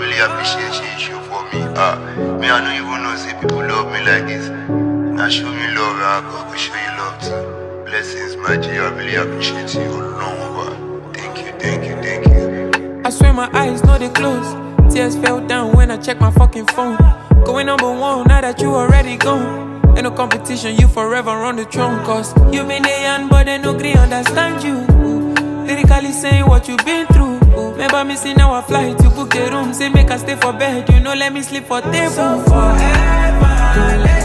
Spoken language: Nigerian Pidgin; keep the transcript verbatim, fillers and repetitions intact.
really appreciate you show for me. Ah, me I don't even know say people love me like this. Now show me love, I go show you love too. Blessings, my G, I really appreciate you long over. Thank you, thank you, thank you. I swear my eyes know they close. Tears fell down when I checked my fucking phone. Going number one now that you already gone. Ain't no competition, you forever on the throne. Cause you been a young but they no agree understand you. Lyrically saying what you been through. Remember me see now I fly to book the room. Say make I stay for bed, you know let me sleep for table. So forever